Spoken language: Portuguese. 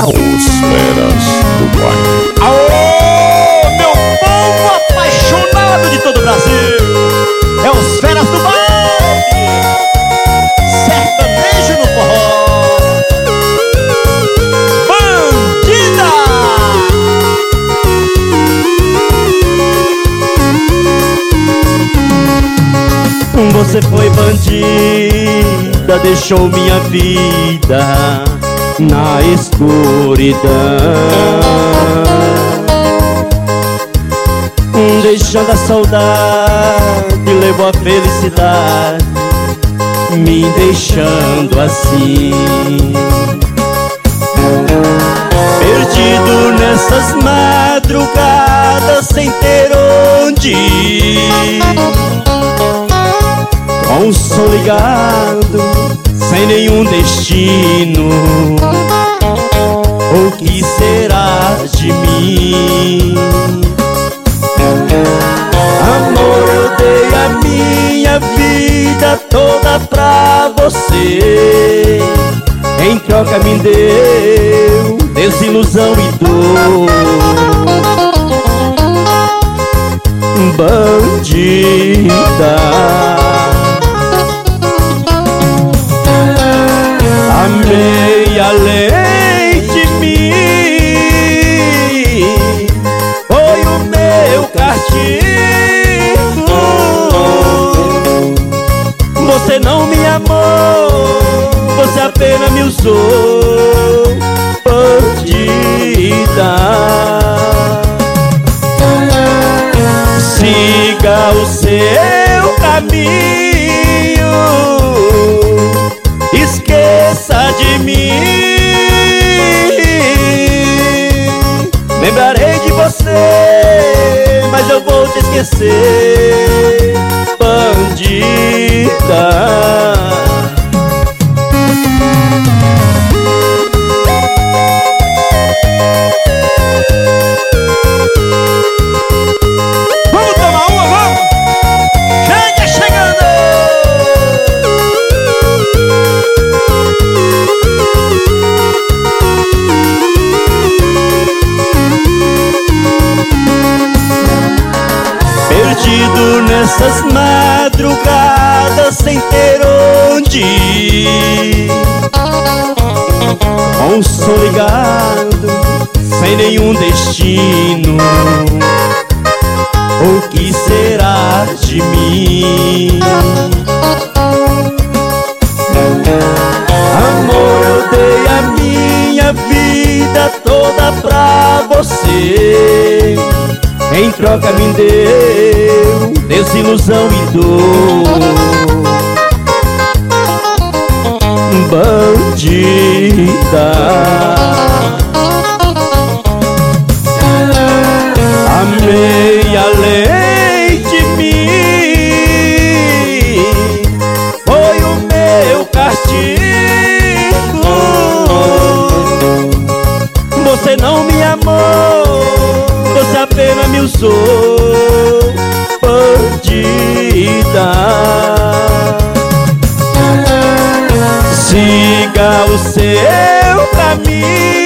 Os feras do baile. Aô, meu povo apaixonado de todo o Brasil, é os feras do baile, sertanejo no forró. Bandida! Você foi bandida, deixou minha vida na escuridão, deixando a saudade, levou a felicidade, me deixando assim, perdido nessas madrugadas sem ter onde ir, com o sol ligado, sem nenhum destino. O que será de mim? Amor, eu dei a minha vida toda pra você, em troca me deu desilusão e dor. Bandida, amei além de mim, foi o meu castigo. Você não me amou, você apenas me usou. Bandida, siga o seu caminho, esqueça de mim. Lembrarei de você, mas eu vou te esquecer. Bandida, vamos tomar uma, vamos? Chega chegando! Perdido nessas madrugadas sem ter onde ir, com o sol ligado, sem nenhum destino. O que será de mim? Amor, eu dei a minha vida toda pra você, em troca me deu desilusão e dor. Bandida, amei além de mim, foi o meu castigo. Você não me amou, você apenas me usou. Bandida, siga o seu caminho,